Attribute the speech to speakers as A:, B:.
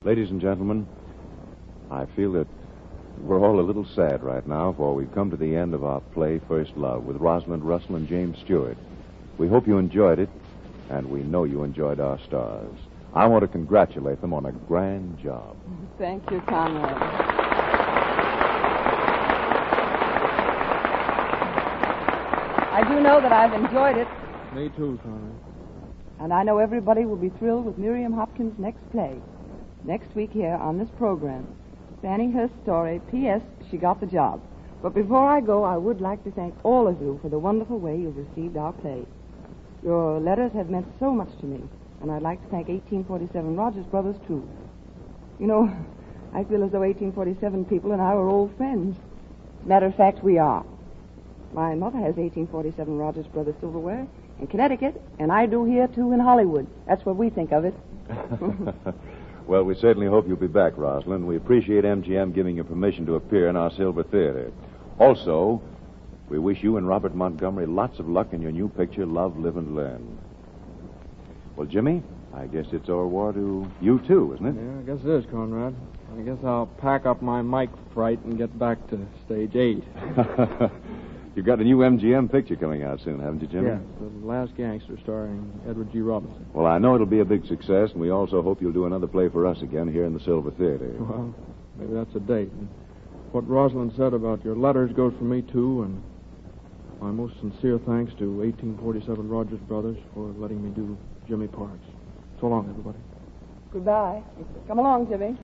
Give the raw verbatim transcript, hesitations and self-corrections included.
A: Ladies and gentlemen, I feel that we're all a little sad right now, for we've come to the end of our play, First Love, with Rosalind Russell and James Stewart. We hope you enjoyed it, and we know you enjoyed our stars. I want to congratulate them on a grand job.
B: Thank you, Conrad. I do know that I've enjoyed it.
C: Me too, Conrad.
B: And I know everybody will be thrilled with Miriam Hopkins' next play. Next week here on this program. Fanning her story, P S. She got the job. But before I go, I would like to thank all of you for the wonderful way you've received our play. Your letters have meant so much to me, and I'd like to thank eighteen forty-seven Rogers Brothers, too. You know, I feel as though eighteen forty-seven people and I were old friends. Matter of fact, we are. My mother has eighteen forty-seven Rogers Brothers silverware in Connecticut, and I do here, too, in Hollywood. That's what we think of it.
A: Well, we certainly hope you'll be back, Rosalind. We appreciate M G M giving you permission to appear in our Silver Theater. Also, we wish you and Robert Montgomery lots of luck in your new picture, Love, Live, and Learn. Well, Jimmy, I guess it's au revoir to you, too, isn't it?
C: Yeah, I guess it is, Conrad. I guess I'll pack up my mic fright and get back to stage eight.
A: You've got a new M G M picture coming out soon, haven't you, Jimmy?
C: Yeah, The Last Gangster, starring Edward G. Robinson.
A: Well, I know it'll be a big success, and we also hope you'll do another play for us again here in the Silver Theater.
C: Well, maybe that's a date. And what Rosalind said about your letters goes for me, too, and my most sincere thanks to eighteen forty-seven Rogers Brothers for letting me do Jimmy Parks. So long, everybody.
B: Goodbye. Come along, Jimmy.